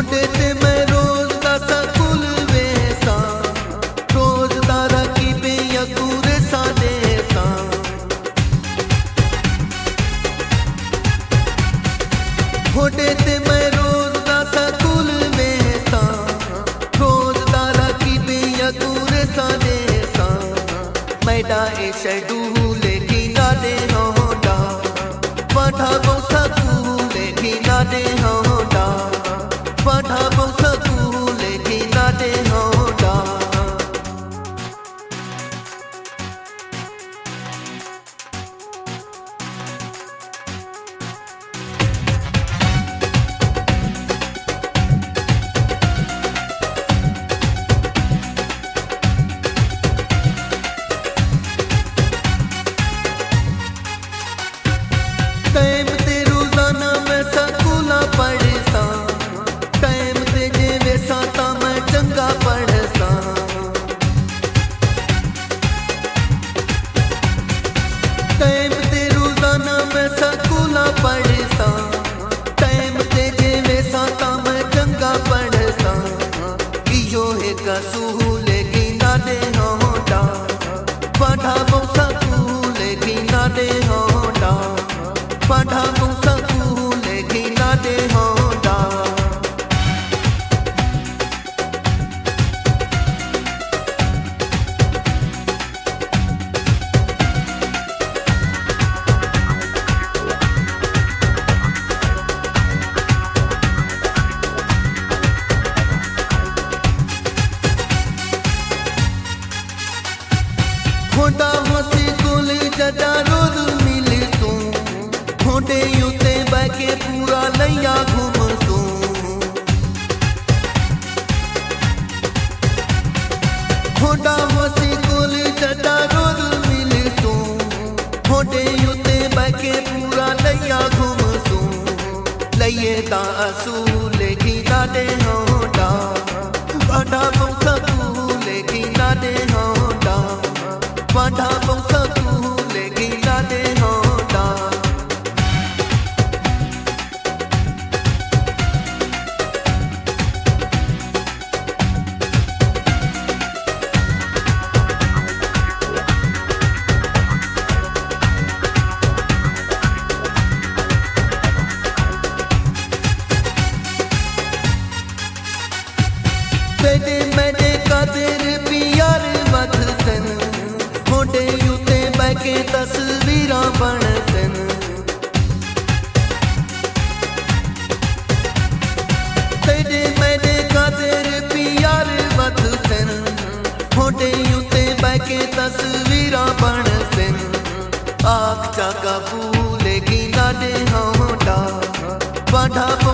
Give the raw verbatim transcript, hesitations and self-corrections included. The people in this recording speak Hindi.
मोटे ते मैं रोज दा सकूल वेसा रोज दारा की बेया कूरे सादे सा मोटे ते मैं रोज दा सकूल वेसा रोज दारा की बेया कूरे सादे सा मैडा ए शेड्यूल की नादे होंडा पढ़ा को सकूल की नादे होंडा पढ़ा को सकूल की नादे होंडा टाइम ते रोजाना मैं सकूला पढ़सा टाइम ते जे वैसा ता मैं चंगा पढ़सा टाइम ते रोजाना मैं सकूला पढ़सा टाइम ते जे वैसा ता मैं चंगा पढ़सा इयो है कसूल की नादे होंडा पढ़ा वो सकूल की नादे होंडा पढ़ा वो सकूल की नादे होंडा होंडा होसी कुल जदा रोज मिले तू होंडे युते बैके पूरा लैया घूम तू होंडा होसी कुल जदा रोज मिले तू होंडे युते बैके पूरा लैया घूम तू लैये दा असूल की नादे होंडा पढ़ा को सकूल की नादे होंडा पढ़ा को सकूल की नादे होंडा बेटे मैंने कादिर पियार मत सन होंडे युते बैके तस्वीरां बन सन बेटे मैंने कादिर पियार मत सन होंडे युते बैके तस्वीरां बन सन आख चा कबूल की नादे होंडा पढ़ा